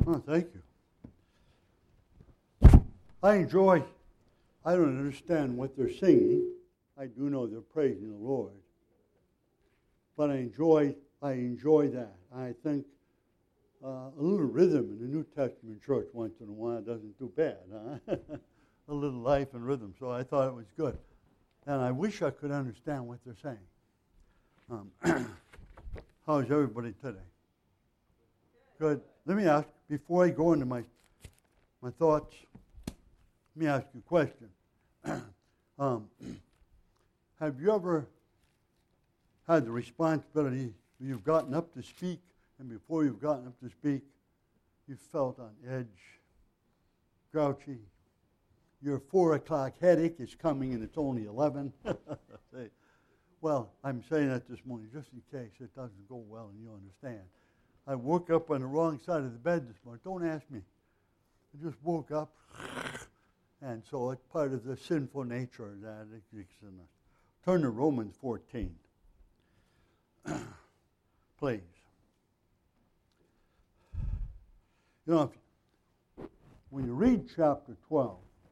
Oh, thank you. I don't understand what they're singing. I do know they're praising the Lord. But I enjoy that. I think a little rhythm in the New Testament church once in a while doesn't do bad, huh? A little life and rhythm. So I thought it was good. And I wish I could understand what they're saying. How's everybody today? Good. Let me ask, before I go into my thoughts, let me ask you a question. Have you ever had the responsibility, you've gotten up to speak, and before you've gotten up to speak, you felt on edge, grouchy? Your 4 o'clock headache is coming and it's only 11. Well, I'm saying that this morning just in case it doesn't go well and you understand. I woke up on the wrong side of the bed this morning. Don't ask me. I just woke up. And so it's part of the sinful nature that exists in us. Turn to Romans 14. Please. You know, when you read chapter 12,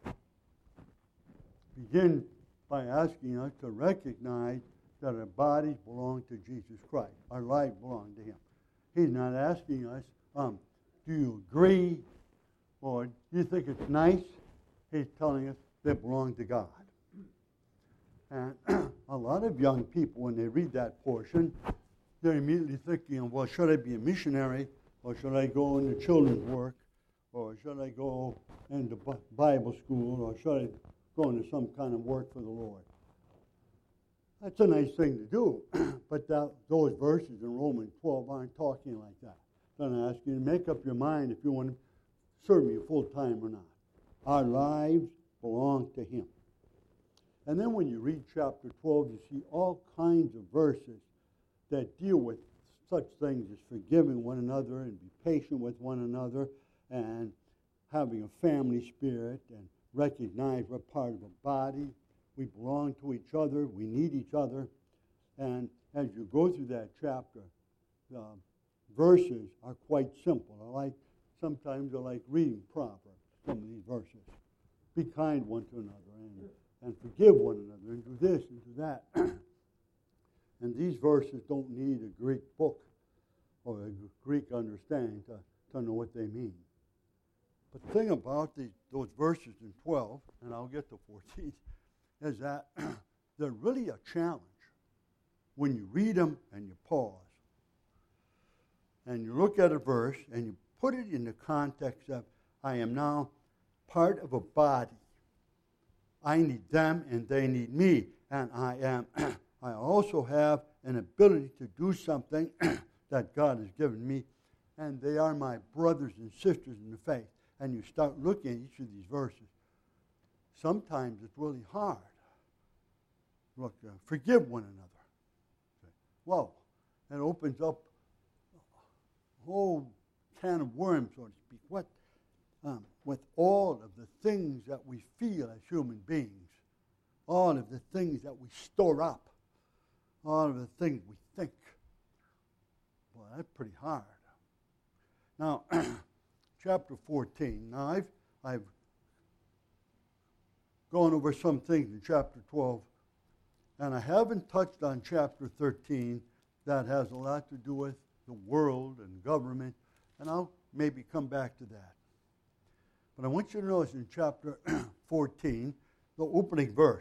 begin by asking us to recognize that our bodies belong to Jesus Christ. Our lives belong to Him. He's not asking us, do you agree or do you think it's nice? He's telling us they belong to God. And a lot of young people, when they read that portion, they're immediately thinking, well, should I be a missionary, or should I go into children's work, or should I go into Bible school, or should I go into some kind of work for the Lord? That's a nice thing to do, but those verses in Romans 12 aren't talking like that. They're not asking you to make up your mind if you want to serve me full time or not. Our lives belong to Him. And then when you read chapter 12, you see all kinds of verses that deal with such things as forgiving one another and be patient with one another and having a family spirit and recognize we're part of a body. We belong to each other. We need each other. And as you go through that chapter, the verses are quite simple. Sometimes I like reading Proverbs, some of these verses. Be kind one to another and forgive one another and do this and do that. And these verses don't need a Greek book or a Greek understanding to know what they mean. But the thing about those verses in 12, and I'll get to 14, is that they're really a challenge when you read them and you pause and you look at a verse and you put it in the context of, I am now part of a body. I need them and they need me. And I also have an ability to do something that God has given me. And they are my brothers and sisters in the faith. And you start looking at each of these verses. Sometimes it's really hard. Look, forgive one another. Well, it opens up a whole can of worms, so to speak. With all of the things that we feel as human beings, all of the things that we store up, all of the things we think. Well, that's pretty hard. Now, chapter 14. Now, I've gone over some things in chapter 12, and I haven't touched on chapter 13 that has a lot to do with the world and government, and I'll maybe come back to that. But I want you to notice in chapter 14, the opening verse.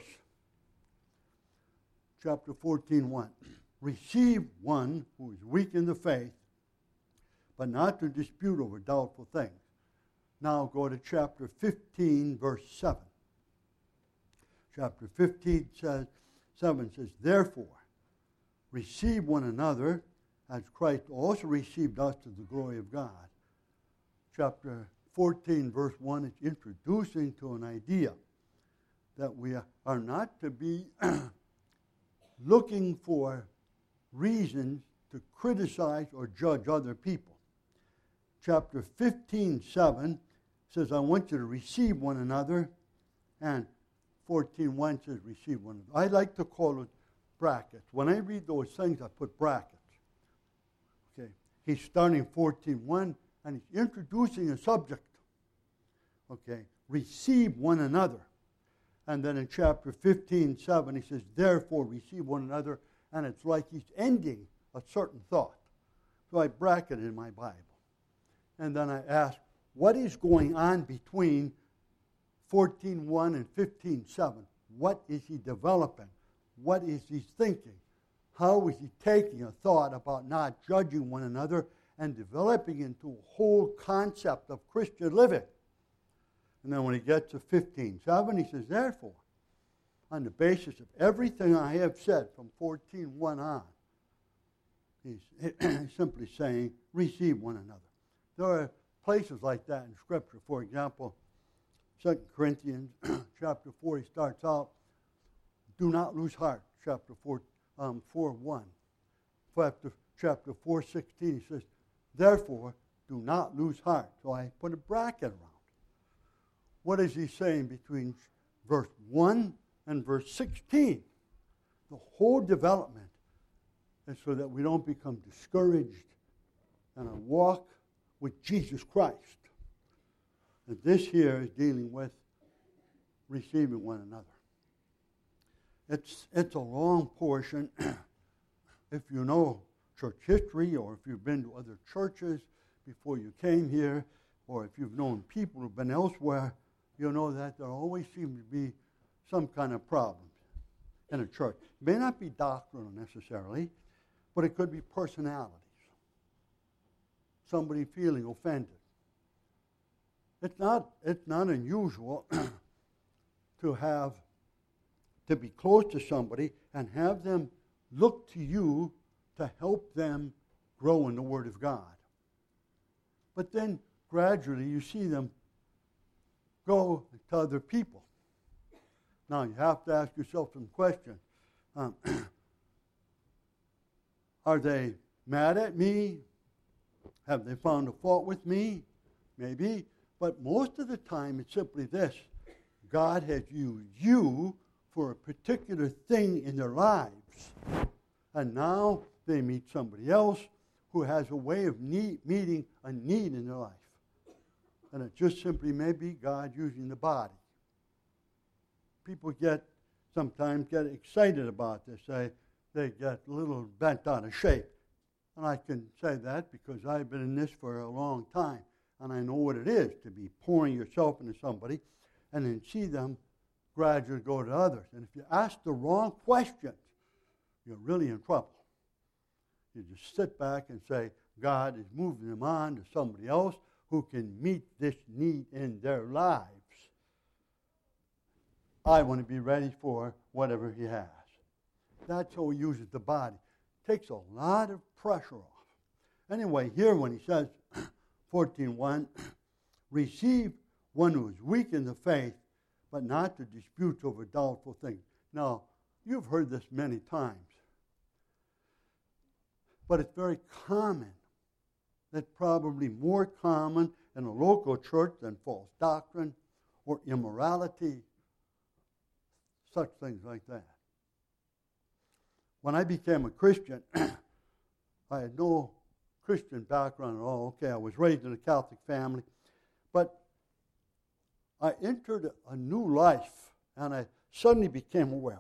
Chapter 14:1. Receive one who is weak in the faith, but not to dispute over doubtful things. Now go to chapter 15, verse 7. Chapter 15 says, 7 says, therefore, receive one another as Christ also received us to the glory of God. Chapter 14, verse 1 is introducing to an idea that we are not to be looking for reasons to criticize or judge other people. Chapter 15:7 says, I want you to receive one another, and 14:1 says, receive one another. I like to call it brackets. When I read those things, I put brackets. Okay, he's starting 14:1, and he's introducing a subject. Okay, receive one another. And then in chapter 15:7, he says, therefore receive one another, and it's like he's ending a certain thought. So I bracket it in my Bible. And then I ask, what is going on between 14:1 and 15:7? What is he developing? What is he thinking? How is he taking a thought about not judging one another and developing into a whole concept of Christian living? And then when he gets to 15:7, he says, therefore, on the basis of everything I have said from 14:1 on, he's simply saying, receive one another. There are places like that in Scripture. For example, 2 Corinthians chapter 4, he starts out, do not lose heart, chapter 4:1. Chapter 4:16, he says, therefore, do not lose heart. So I put a bracket around. What is he saying between verse 1 and verse 16? The whole development is so that we don't become discouraged in our walk with Jesus Christ. And this here is dealing with receiving one another. It's a long portion. If you know church history, or if you've been to other churches before you came here, or if you've known people who've been elsewhere, you'll know that there always seems to be some kind of problems in a church. It may not be doctrinal necessarily, but it could be personalities. Somebody feeling offended. It's not unusual to be close to somebody and have them look to you to help them grow in the Word of God. But then gradually you see them go to other people. Now you have to ask yourself some questions. Are they mad at me? Have they found a fault with me? Maybe. But most of the time it's simply this. God has used you for a particular thing in their lives. And now they meet somebody else who has a way of meeting a need in their life. And it just simply may be God using the body. People sometimes get excited about this. They get a little bent out of shape. And I can say that because I've been in this for a long time. And I know what it is to be pouring yourself into somebody and then see them gradually go to others. And if you ask the wrong questions, you're really in trouble. You just sit back and say, God is moving them on to somebody else who can meet this need in their lives. I want to be ready for whatever he has. That's how he uses the body. Takes a lot of pressure off. Anyway, here when he says, 14:1, receive one who is weak in the faith, but not to dispute over doubtful things. Now, you've heard this many times. But it's very common. It's probably more common in a local church than false doctrine or immorality, such things like that. When I became a Christian, I had no Christian background at all. Okay, I was raised in a Catholic family, but I entered a new life, and I suddenly became aware,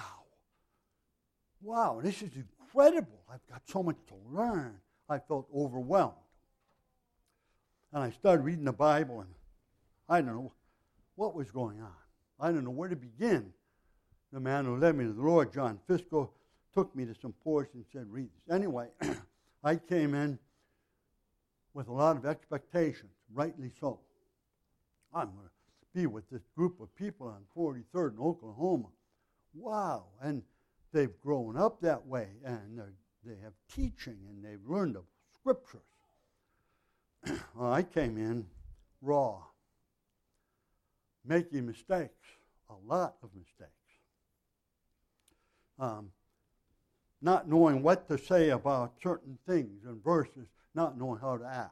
wow, this is incredible. I've got so much to learn. I felt overwhelmed. And I started reading the Bible, and I don't know what was going on. I don't know where to begin. The man who led me to the Lord, John Fisco, took me to some portions and said, read this. Anyway, I came in with a lot of expectations, rightly so. I'm going to be with this group of people on 43rd in Oklahoma. Wow. And they've grown up that way, and they have teaching, and they've learned the Scriptures. Well, I came in raw, making mistakes, a lot of mistakes. Not knowing what to say about certain things and verses, not knowing how to act.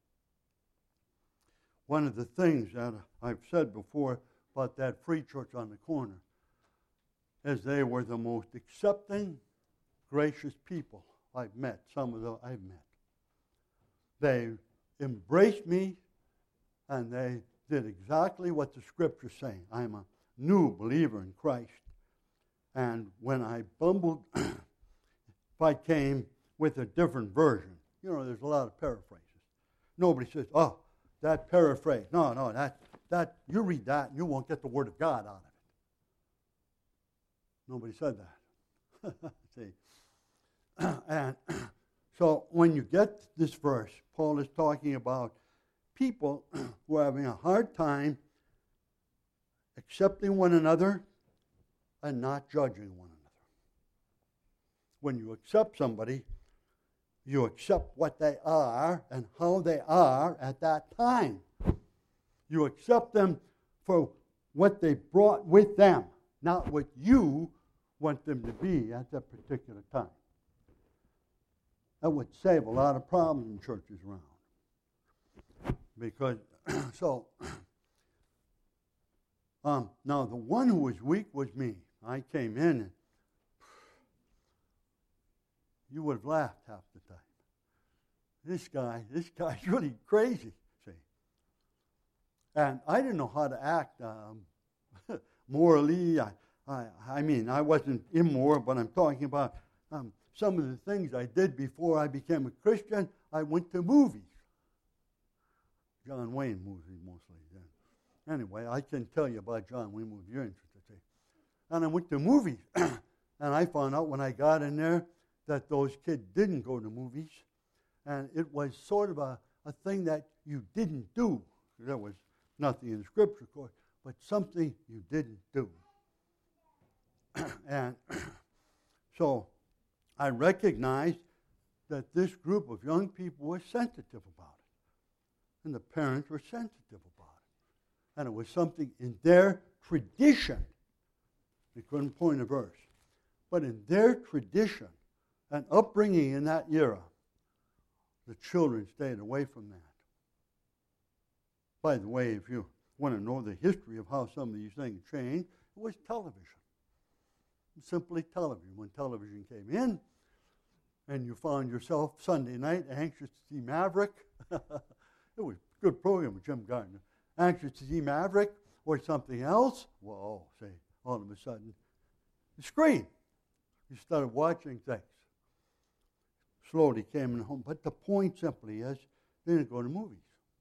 One of the things that I've said before about that free church on the corner is they were the most accepting, gracious people I've met, some of them I've met. They embraced me, and they did exactly what the Scripture's saying. I'm a new believer in Christ. And when I bumbled, if I came with a different version, there's a lot of paraphrases. Nobody says, oh, that paraphrase. No, that you read that and you won't get the Word of God out of it. Nobody said that. See? And so when you get this verse, Paul is talking about people who are having a hard time accepting one another and not judging one another. When you accept somebody, you accept what they are and how they are at that time. You accept them for what they brought with them, not what you want them to be at that particular time. That would save a lot of problems in churches around. Because, now the one who was weak was me. I came in and you would have laughed half the time. This guy's really crazy, see. And I didn't know how to act morally. I mean, I wasn't immoral, but I'm talking about some of the things I did before I became a Christian. I went to movies. John Wayne movies mostly. Yeah. Anyway, I can tell you about John Wayne movies. You're interested, see. And I went to movies. And I found out when I got in there that those kids didn't go to movies. And it was sort of a thing that you didn't do. There was nothing in the Scripture, of course, but something you didn't do. And so I recognized that this group of young people was sensitive about it. And the parents were sensitive about it. And it was something in their tradition. They couldn't point a verse. But in their tradition and upbringing in that era, the children stayed away from that. By the way, if you want to know the history of how some of these things changed, it was television. Simply television. When television came in, and you found yourself Sunday night anxious to see Maverick. It was a good program with Jim Gardner. Anxious to see Maverick or something else. Whoa, say, all of a sudden, the screen. You started watching things. Slowly came home. But the point simply is, they didn't go to movies.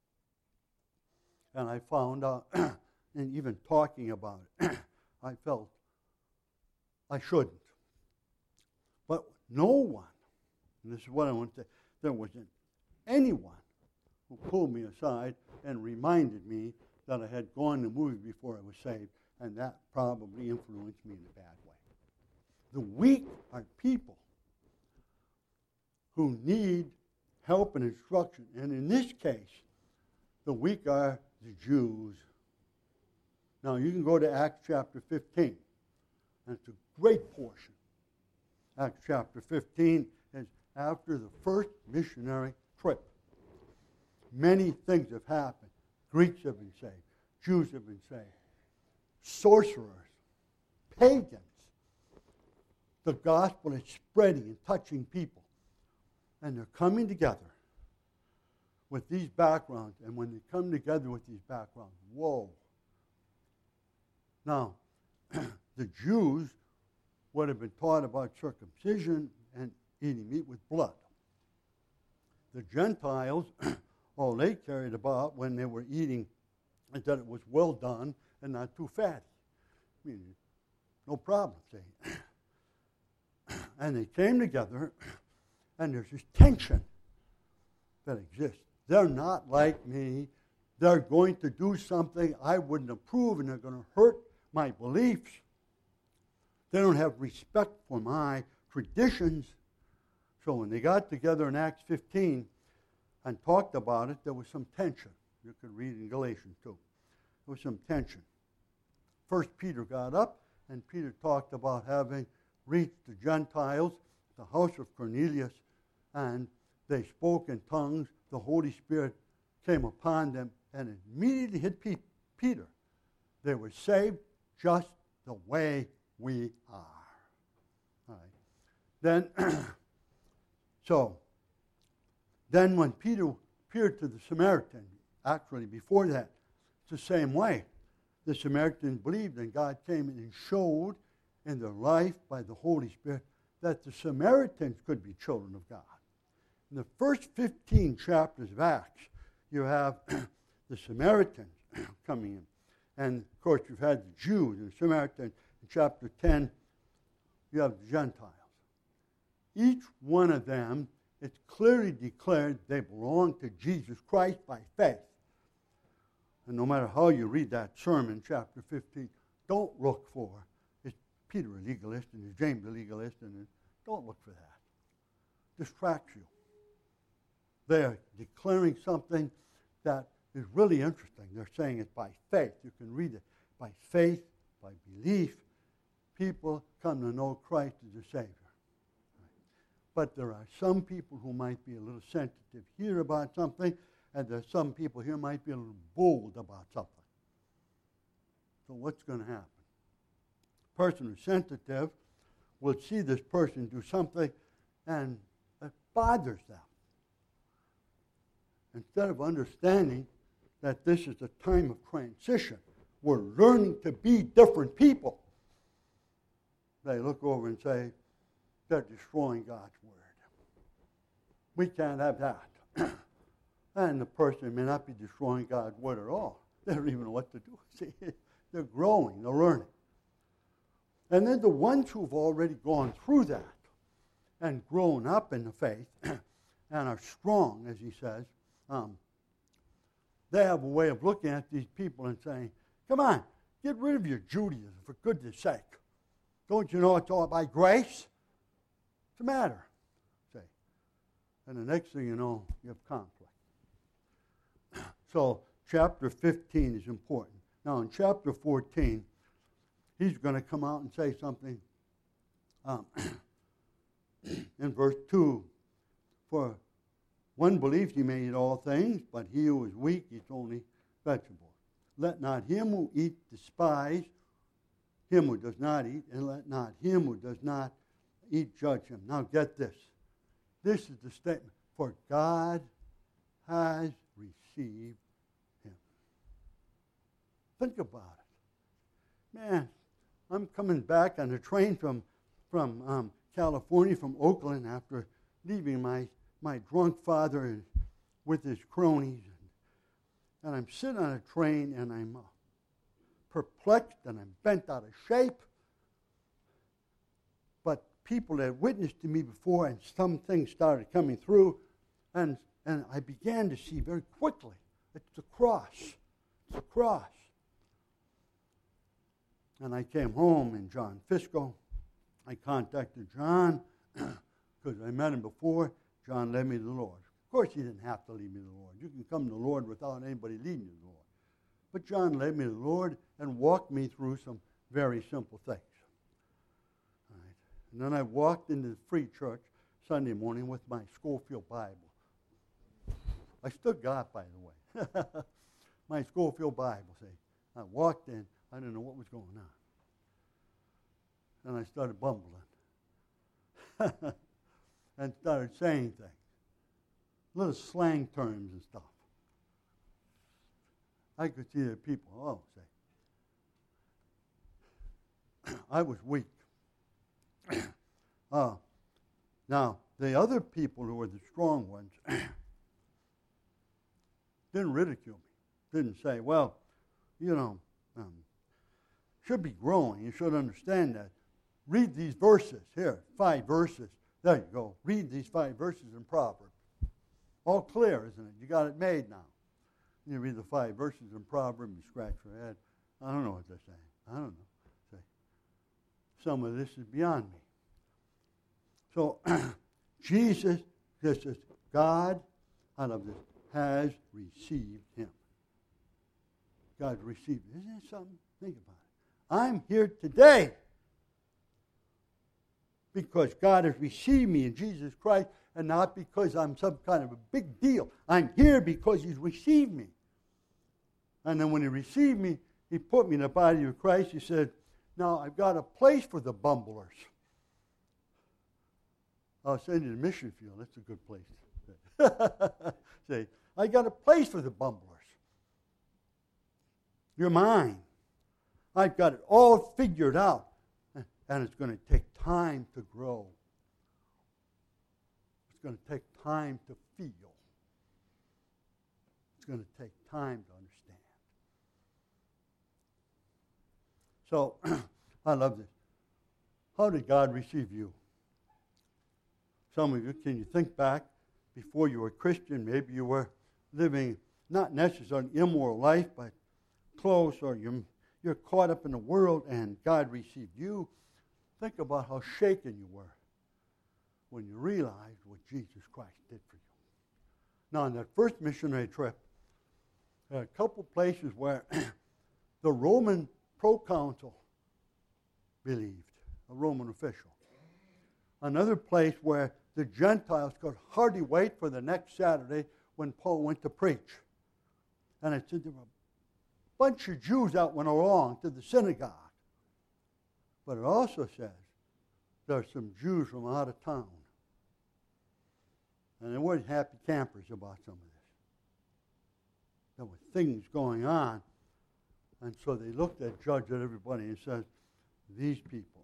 And I found out, and even talking about it, I felt I shouldn't. But no one, and this is what I want to say, there wasn't anyone who pulled me aside and reminded me that I had gone to movies before I was saved, and that probably influenced me in a bad way. The weak are people who need help and instruction. And in this case, the weak are the Jews. Now, you can go to Acts chapter 15. And it's a great portion. Acts chapter 15 is after the first missionary trip. Many things have happened. Greeks have been saved. Jews have been saved. Sorcerers. Pagans. The gospel is spreading and touching people. And they're coming together with these backgrounds. And when they come together with these backgrounds, whoa. Now, the Jews would have been taught about circumcision and eating meat with blood. The Gentiles, all they cared about when they were eating is that it was well done and not too fatty. I mean, no problem, see. And they came together, and there's this tension that exists. They're not like me. They're going to do something I wouldn't approve, and they're going to hurt my beliefs. They don't have respect for my traditions. So when they got together in Acts 15 and talked about it, there was some tension. You could read in Galatians too. There was some tension. First Peter got up, and Peter talked about having reached the Gentiles, the house of Cornelius, and they spoke in tongues. The Holy Spirit came upon them and immediately hit Peter. They were saved just the way we are. All right. Then when Peter appeared to the Samaritan. Actually, before that, it's the same way. The Samaritans believed, and God came and showed in their life by the Holy Spirit that the Samaritans could be children of God. In the first 15 chapters of Acts, you have the Samaritans coming in. And, of course, you've had the Jews and the Samaritans. In chapter 10, you have the Gentiles. Each one of them, it's clearly declared they belong to Jesus Christ by faith. And no matter how you read that sermon, chapter 15, don't look for, is Peter a legalist and is James a legalist? And don't look for that. Distracts you. They're declaring something that is really interesting. They're saying it by faith. You can read it by faith, by belief. People come to know Christ as a Savior. But there are some people who might be a little sensitive here about something, and there's some people here might be a little bold about something. So what's going to happen? A person who's sensitive will see this person do something, and it bothers them. Instead of understanding that this is a time of transition, we're learning to be different people, they look over and say, they're destroying God's Word. We can't have that. And the person may not be destroying God's Word at all. They don't even know what to do. See, they're growing, they're learning. And then the ones who've already gone through that and grown up in the faith and are strong, as he says, they have a way of looking at these people and saying, come on, get rid of your Judaism, for goodness sake. Don't you know it's all by grace? What's the matter? Say. And the next thing you know, you have conflict. So chapter 15 is important. Now in chapter 14, he's going to come out and say something in verse 2. For one believes he may eat all things, but he who is weak eats only vegetables. Let not him who eats despise him who does not eat, and let not him who does not eat judge him. Now get this. This is the statement. For God has received him. Think about it. Man, I'm coming back on a train from California, from Oakland, after leaving my drunk father with his cronies. And I'm sitting on a train, and I'm perplexed, and I'm bent out of shape. But people had witnessed to me before, and some things started coming through, and I began to see very quickly, it's the cross. It's the cross. And I came home in John Fisco. I contacted John, because I met him before. John led me to the Lord. Of course, he didn't have to lead me to the Lord. You can come to the Lord without anybody leading you to the Lord. But John led me to the Lord and walked me through some very simple things. All right. And then I walked into the free church Sunday morning with my Schofield Bible. I stood God, by the way. My Schofield Bible, see. I walked in. I didn't know what was going on. And I started bumbling. And started saying things. Little slang terms and stuff. I could see the people, say. I was weak. Now, the other people who were the strong ones didn't ridicule me. Didn't say, well, should be growing. You should understand that. Read these verses. Here, 5 verses. There you go. Read these 5 verses in Proverbs. All clear, isn't it? You got it made now. You read the 5 verses in Proverbs, you scratch your head. I don't know what they're saying. I don't know. Say, some of this is beyond me. So, Jesus, this is God, out of this, has received him. God received him. Isn't it something? Think about it. I'm here today because God has received me in Jesus Christ, and not because I'm some kind of a big deal. I'm here because he's received me. And then when he received me, he put me in the body of Christ. He said, now I've got a place for the bumblers. I'll send you to the mission field. That's a good place. Say, I got a place for the bumblers. You're mine. I've got it all figured out. And it's going to take time to grow. It's going to take time to feel. It's going to take time to understand. So, I love this. How did God receive you? Some of you, can you think back before you were a Christian? Maybe you were living not necessarily an immoral life, but close, or you're caught up in the world and God received you. Think about how shaken you were when you realized what Jesus Christ did for you. Now, on that first missionary trip, there are a couple places where the Roman proconsul believed, a Roman official. Another place where the Gentiles could hardly wait for the next Saturday when Paul went to preach. And it said there were a bunch of Jews that went along to the synagogue. But it also says there are some Jews from out of town. And they weren't happy campers about some of this. There were things going on. And so they looked at, judged at everybody and said, these people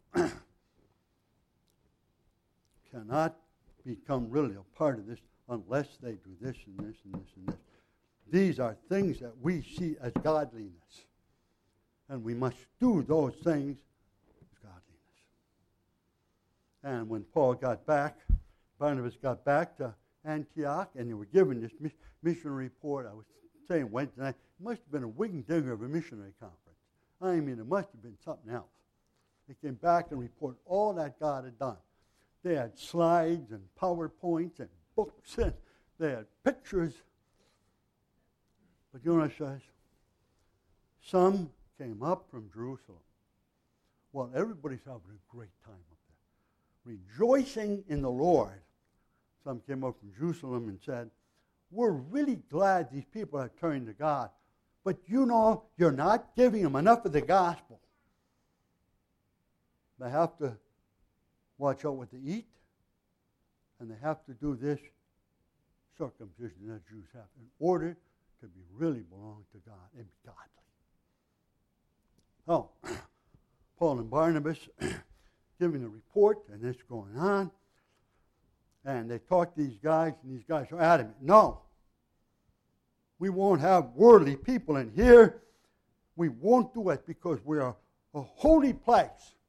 cannot become really a part of this unless they do this and this and this and this. These are things that we see as godliness. And we must do those things as godliness. And when Paul got back, Barnabas got back to Antioch, and they were given this missionary report. I was saying Wednesday night, it must have been a wing-digger of a missionary conference. I mean, it must have been something else. They came back and reported all that God had done. They had slides and PowerPoints and books, and they had pictures. But you know what it says? Some came up from Jerusalem. Well, everybody's having a great time up there, rejoicing in the Lord. Some came up from Jerusalem and said, we're really glad these people are turning to God, but you know you're not giving them enough of the gospel. They have to watch out what they eat, and they have to do this circumcision that Jews have in order to be really belong to God and be godly. Oh, Paul and Barnabas giving a report, and this going on. And they talk to these guys, and these guys are adamant. No, we won't have worldly people in here. We won't do it because we are a holy place.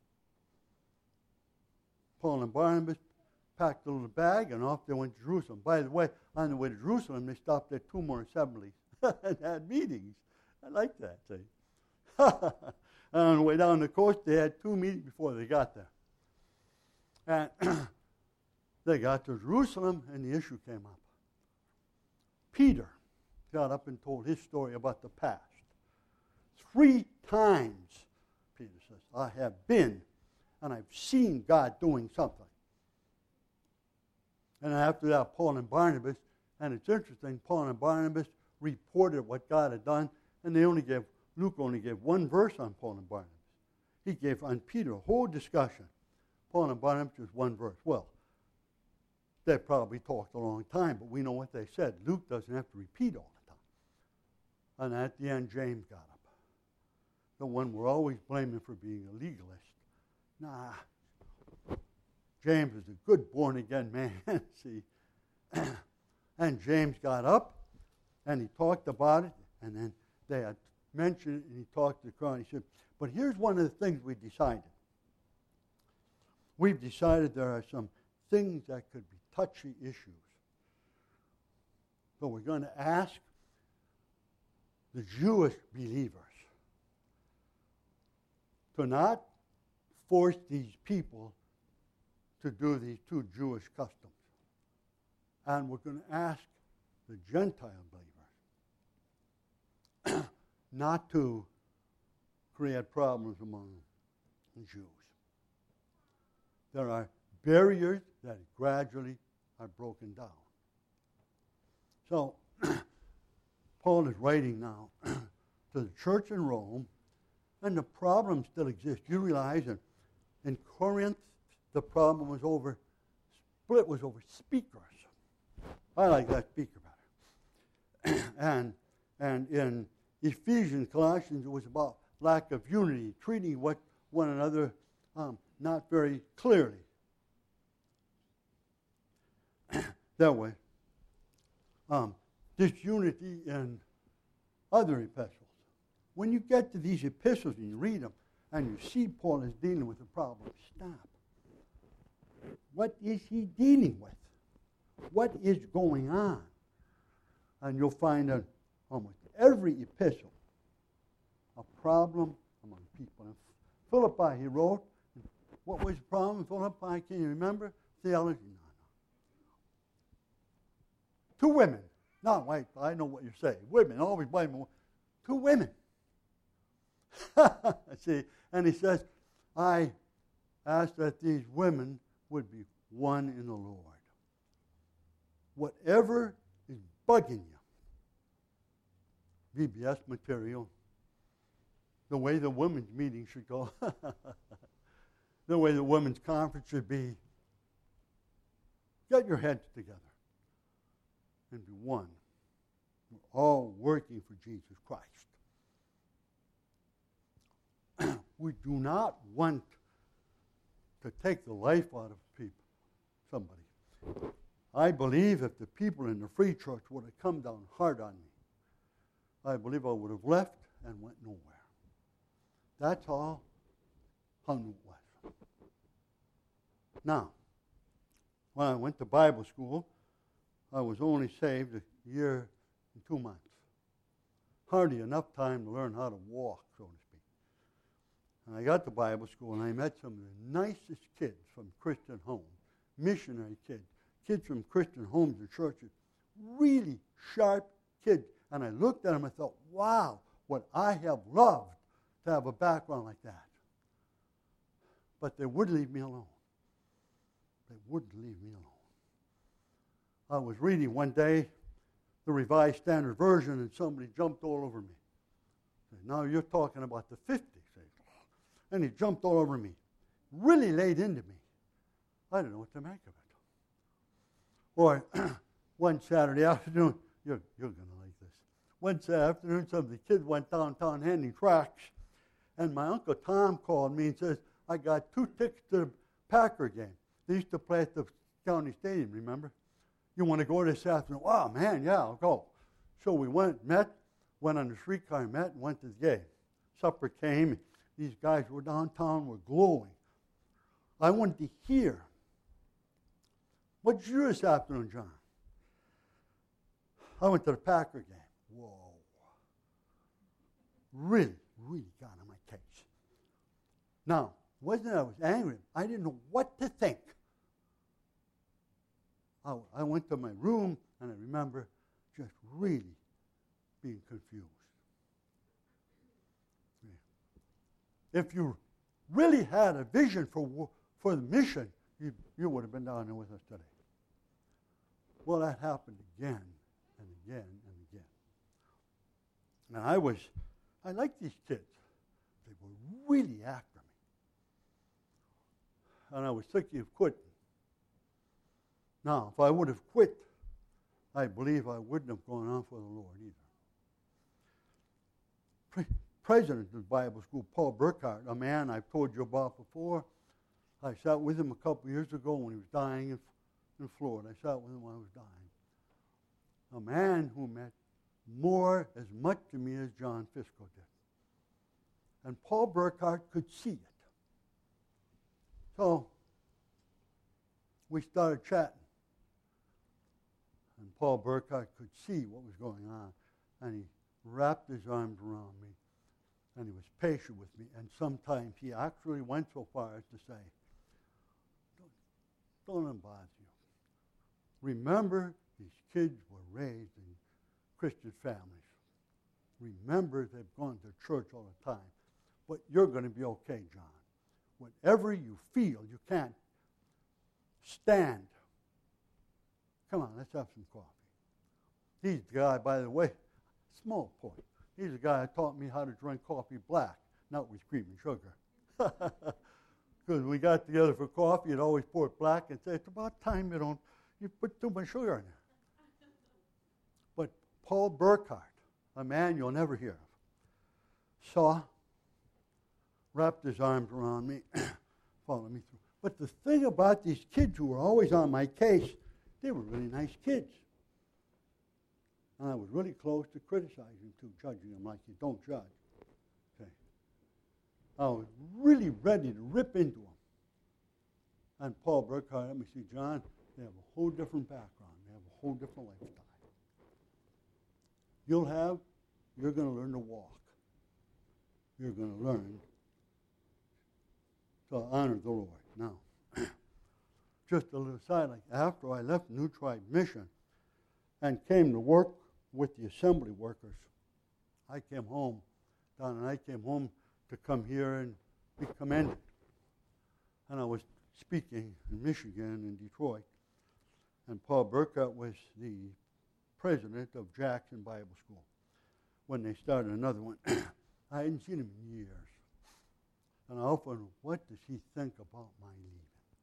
Paul and Barnabas packed a little bag, and off they went to Jerusalem. By the way, on the way to Jerusalem, they stopped at 2 more assemblies and had meetings. I like that, see. And on the way down the coast, they had 2 meetings before they got there. And they got to Jerusalem, and the issue came up. Peter got up and told his story about the past. 3 times, Peter says, I have been, and I've seen God doing something. And after that, Paul and Barnabas, and it's interesting, Paul and Barnabas reported what God had done, and Luke only gave 1 verse on Paul and Barnabas. He gave on Peter a whole discussion. Paul and Barnabas just 1 verse. Well, they probably talked a long time, but we know what they said. Luke doesn't have to repeat all the time. And at the end, James got up. The one we're always blaming for being a legalist. Nah. James is a good born-again man, see. And James got up, and he talked about it, and then they had mentioned it, and he talked to the crowd, and he said, but here's one of the things we decided. We've decided there are some things that could be touchy issues. So we're going to ask the Jewish believers to not force these people to do these 2 Jewish customs. And we're going to ask the Gentile believers not to create problems among the Jews. There are barriers that gradually are broken down. So, Paul is writing now to the church in Rome, and the problem still exists. You realize that in Corinth, the problem was split was over speakers. I like that speaker and in Ephesians, Colossians, it was about lack of unity, treating one another not very clearly. That way. Disunity in other epistles. When you get to these epistles and you read them and you see Paul is dealing with a problem, stop. What is he dealing with? What is going on? And you'll find in almost every epistle a problem among people. In Philippi, he wrote, what was the problem in Philippi? Can you remember? Theology? No. 2 women. No, wait, I know what you're saying. Women, always blame them. 2 women. See, and he says, I ask that these women would be one in the Lord. Whatever is bugging you, VBS material, the way the women's meeting should go, the way the women's conference should be, get your heads together and be one. We're all working for Jesus Christ. We do not want to take the life out of people, somebody. I believe if the people in the Free Church would have come down hard on me, I believe I would have left and went nowhere. That's all how it was. Now, when I went to Bible school, I was only saved a year and 2 months. Hardly enough time to learn how to walk, so to speak. And I got to Bible school and I met some of the nicest kids from Christian homes, missionary kids from Christian homes and churches, really sharp kids. And I looked at them and thought, wow, what I have loved to have a background like that. But they wouldn't leave me alone. They wouldn't leave me alone. I was reading one day the Revised Standard Version, and somebody jumped all over me. Now you're talking about the 50s. And he jumped all over me. Really laid into me. I didn't know what to make of it. Or one Saturday afternoon, you're going to like this. One Saturday afternoon, some of the kids went downtown handing tracts, and my Uncle Tom called me and says, I got 2 tickets to the Packer game. They used to play at the county stadium, remember? You want to go this afternoon? Wow, man, yeah, I'll go. So we went on the streetcar, met, and went to the game. Supper came. These guys were downtown, were glowing. I wanted to hear. What did you do this afternoon, John? I went to the Packer game. Whoa. Really, really got on my case. Now, it wasn't that I was angry. I didn't know what to think. I went to my room, and I remember just really being confused. If you really had a vision for the mission, you would have been down there with us today. Well, that happened again and again and again. And I liked these kids. They were really after me. And I was thinking of quitting. Now, if I would have quit, I believe I wouldn't have gone on for the Lord either. President of the Bible school, Paul Burkhardt, a man I've told you about before. I sat with him a couple years ago when he was dying in Florida. I sat with him while he was dying. A man who meant as much to me as John Fisco did. And Paul Burkhardt could see it. So we started chatting. And Paul Burkhardt could see what was going on. And he wrapped his arms around me. And he was patient with me. And sometimes he actually went so far as to say, don't let them bother you. Remember, these kids were raised in Christian families. Remember, they've gone to church all the time. But you're going to be okay, John. Whatever you feel, you can't stand. Come on, let's have some coffee. He's the guy, by the way, small point. He's the guy that taught me how to drink coffee black, not with cream and sugar. Because when we got together for coffee, he'd always pour it black and say, it's about time you put too much sugar in it. But Paul Burkhardt, a man you'll never hear of, saw, wrapped his arms around me, followed me through. But the thing about these kids who were always on my case, they were really nice kids. And I was really close to criticizing too, judging them like you don't judge. Okay. I was really ready to rip into them. And Paul Burkhardt let me see, John, they have a whole different background. They have a whole different lifestyle. You're going to learn to walk. You're going to learn to honor the Lord. Now, just a little side, like after I left New Tribe Mission and came to work with the assembly workers, I came home, Don and I came home to come here and be commended. And I was speaking in Michigan, in Detroit, and Paul Burkhardt was the president of Jackson Bible School when they started another one. I hadn't seen him in years. And I often, what does he think about my leaving?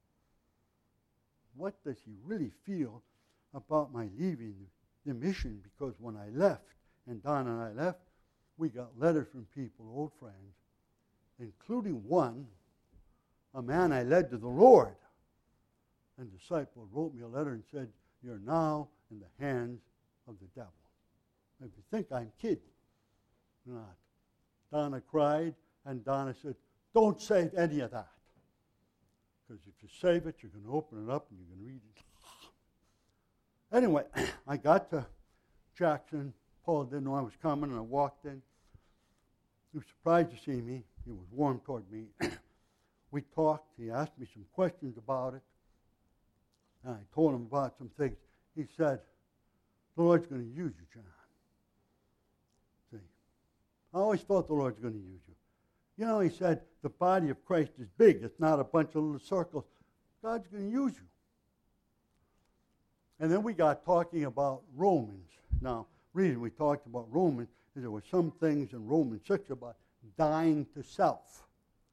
What does he really feel about my leaving the mission? Because when I left, and Don and I left, we got letters from people, old friends, including one, a man I led to the Lord. And a disciple wrote me a letter and said, "You're now in the hands of the devil." If you think I'm kidding, you're not. Donna cried, and Donna said, "Don't save any of that. Because if you save it, you're going to open it up and you're going to read it." Anyway, I got to Jackson. Paul didn't know I was coming, and I walked in. He was surprised to see me. He was warm toward me. We talked. He asked me some questions about it. And I told him about some things. He said, "The Lord's going to use you, John." See, I always thought the Lord's going to use you. You know, he said, the body of Christ is big. It's not a bunch of little circles. God's going to use you. And then we got talking about Romans. Now, the reason we talked about Romans is there were some things in Romans 6 about dying to self.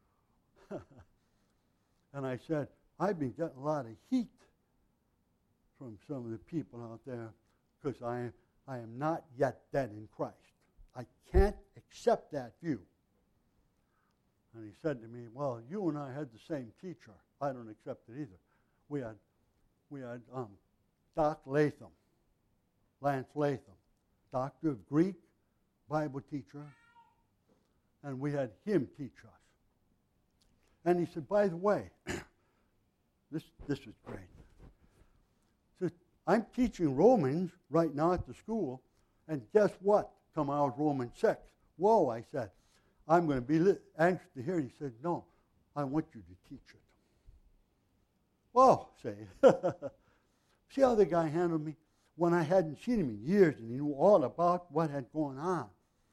And I said, I've been getting a lot of heat from some of the people out there because I am not yet dead in Christ. I can't accept that view. And he said to me, "Well, you and I had the same teacher." I don't accept it either. We had Doc Latham, Lance Latham, doctor of Greek, Bible teacher, and we had him teach us. And he said, "By the way," this is great. He said, "I'm teaching Romans right now at the school, and guess what? Come out Romans 6. Whoa," I said. "I'm going to be anxious to hear it." He said, "No, I want you to teach it." Whoa, say. See how the guy handled me? When I hadn't seen him in years and he knew all about what had gone on.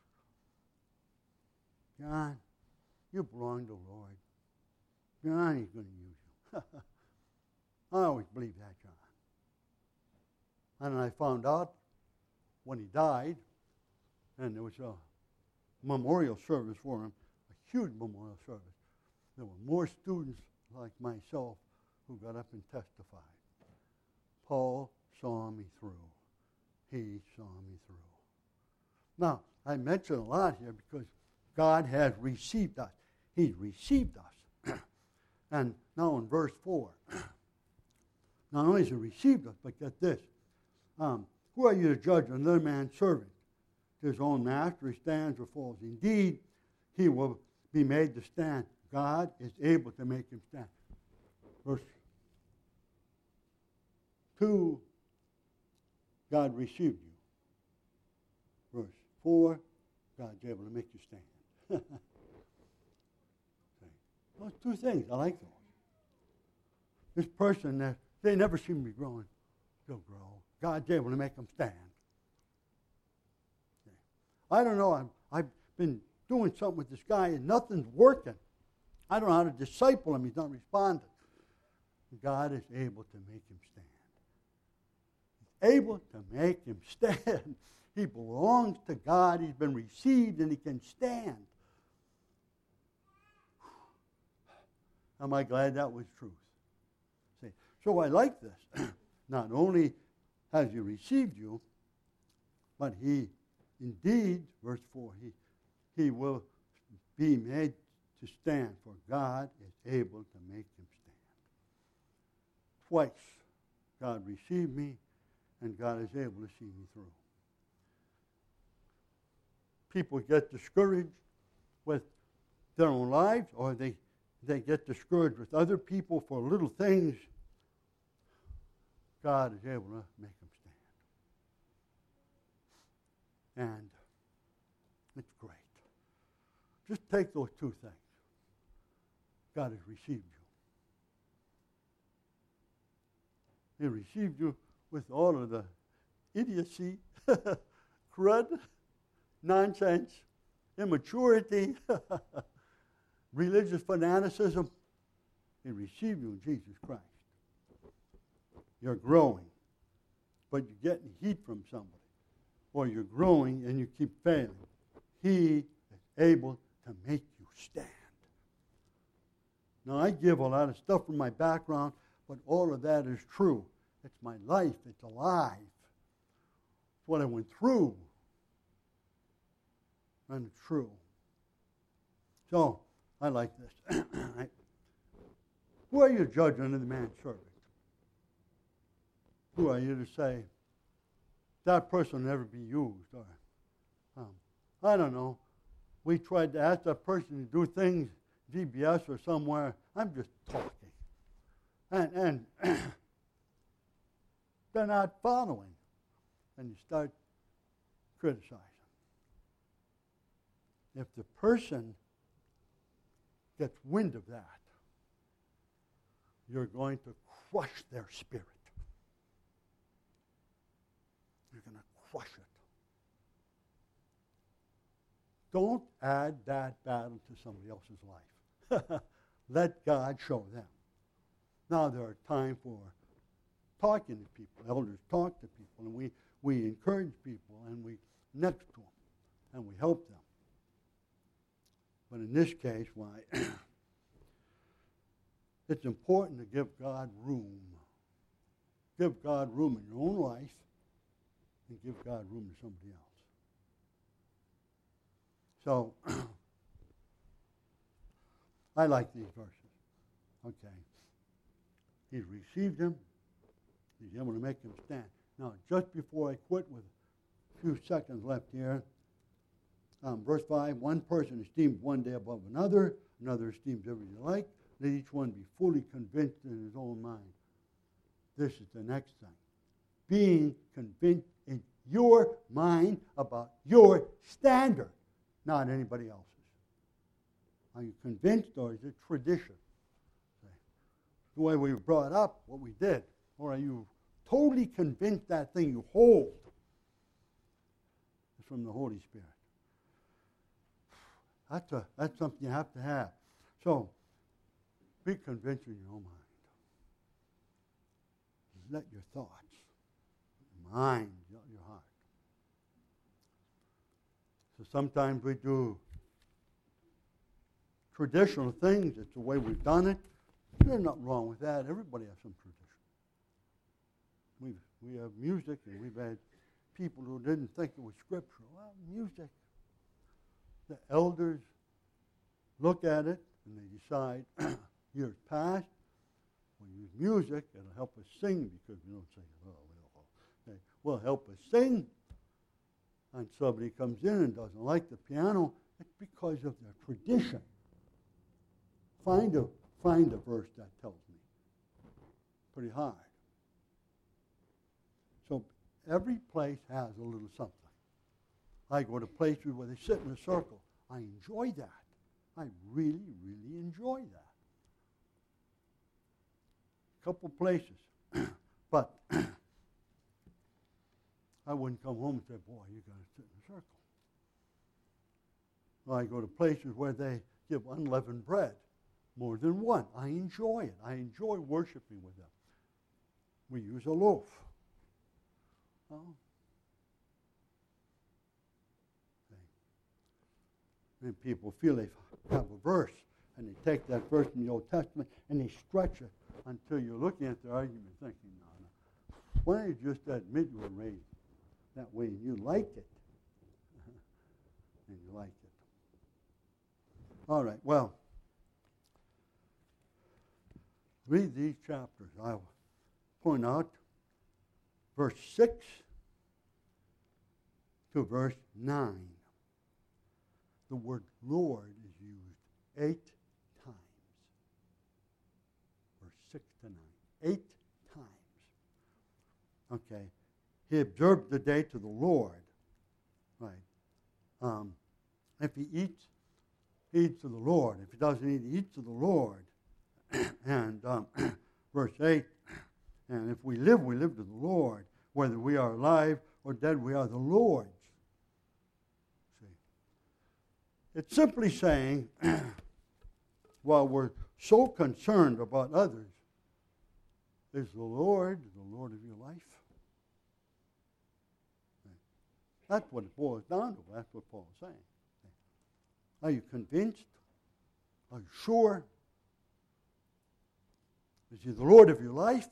"John, you belong to the Lord. John, he's going to use you." I always believed that, John. And I found out when he died, and there was a memorial service for him, a huge memorial service. There were more students like myself who got up and testified. Paul saw me through. He saw me through. Now, I mention a lot here because God has received us. He's received us. And now in verse 4, not only has he received us, but get this. Who are you to judge another man's servant? To his own master he stands or falls. Indeed, he will be made to stand. God is able to make him stand. Verse 2, God received you. Verse 4, God's able to make you stand. Those two things, I like those. This person, that they never seem to be growing, they'll grow. God's able to make them stand. I don't know, I've been doing something with this guy and nothing's working. I don't know how to disciple him. He's not responding. God is able to make him stand. He's able to make him stand. He belongs to God. He's been received and he can stand. Am I glad that was truth? See, so I like this. Not only has he received you, But he, indeed, verse 4, he will be made to stand, for God is able to make him stand. Twice, God received me, and God is able to see me through. People get discouraged with their own lives, or they get discouraged with other people for little things. God is able to make them stand. And it's great. Just take those two things. God has received you. He received you with all of the idiocy, crud, nonsense, immaturity, religious fanaticism. He received you in Jesus Christ. You're growing, but you're getting heat from somebody. Or you're growing and you keep failing. He is able to make you stand. Now, I give a lot of stuff from my background, but all of that is true. It's my life. It's alive. It's what I went through. And it's true. So, I like this. Who are you judging of the man's servant? Who are you to say, that person will never be used? Or, I don't know. We tried to ask that person to do things, VBS or somewhere. I'm just talking. And they're not following. And you start criticizing. If the person gets wind of that, you're going to crush their spirit. You're going to crush it. Don't add that battle to somebody else's life. Let God show them. Now there are times for talking to people. Elders talk to people, and we encourage people, and we next to them, and we help them. But in this case, why? It's important to give God room. Give God room in your own life, and give God room to somebody else. So, I like these verses. Okay. He's received him. He's able to make him stand. Now, just before I quit, with a few seconds left here, verse 5, one person esteems one day above another esteems every day alike. Let each one be fully convinced in his own mind. This is the next thing. Being convinced in your mind about your standard, not anybody else's. Are you convinced, or is it tradition? The way we were brought up, what we did. Or are you totally convinced that thing you hold is from the Holy Spirit? That's something you have to have. So, be convinced in your own mind. Let your thoughts, your mind, your heart. So sometimes we do traditional things. It's the way we've done it. There's nothing wrong with that. Everybody has some tradition. We have music, and we've had people who didn't think it was scriptural. Well, music. The elders look at it, and they decide, years past, we'll use music. It'll help us sing, because we don't sing. Will help us sing. And somebody comes in and doesn't like the piano. It's because of their tradition. Find a verse that tells me. Pretty hard. So every place has a little something. I go to places where they sit in a circle. I enjoy that. I really, really enjoy that. A couple places. But I wouldn't come home and say, boy, you got to sit in a circle. Well, I go to places where they give unleavened bread. More than one. I enjoy it. I enjoy worshiping with them. We use a loaf. Oh. And people feel they have a verse, and they take that verse in the Old Testament, and they stretch it until you're looking at the argument thinking, no. Why don't you just admit you were raised that way, and you like it. And you like it. All right, well, read these chapters. I'll point out verse 6 to verse 9. The word Lord is used 8 times. Verse 6 to 9. 8 times. Okay. He observed the day to the Lord. Right. If he eats to the Lord. If he doesn't eat, he eats to the Lord. And verse 8, and if we live to the Lord. Whether we are alive or dead, we are the Lord's. See? It's simply saying, while we're so concerned about others, is the Lord of your life? That's what it boils down to. That's what Paul is saying. Are you convinced? Are you sure? Is he the Lord of your life?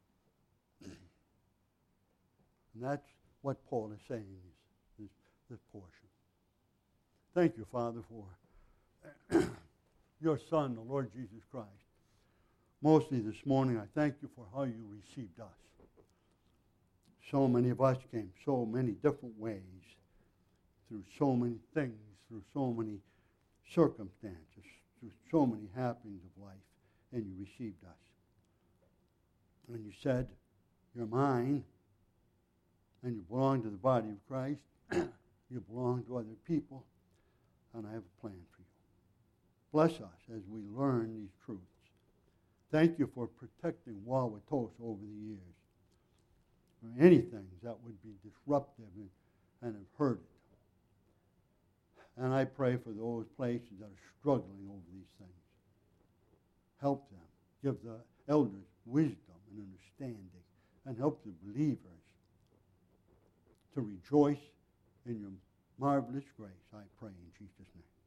And that's what Paul is saying in this portion. Thank you, Father, for your Son, the Lord Jesus Christ. Mostly this morning, I thank you for how you received us. So many of us came so many different ways, through so many things, through so many circumstances, through so many happenings of life, and you received us. And you said, you're mine, and you belong to the body of Christ, you belong to other people, and I have a plan for you. Bless us as we learn these truths. Thank you for protecting Wauwatosa over the years. For anything that would be disruptive and have hurt it. And I pray for those places that are struggling over these things. Help them. Give the elders wisdom and understanding. And help the believers to rejoice in your marvelous grace. I pray in Jesus' name.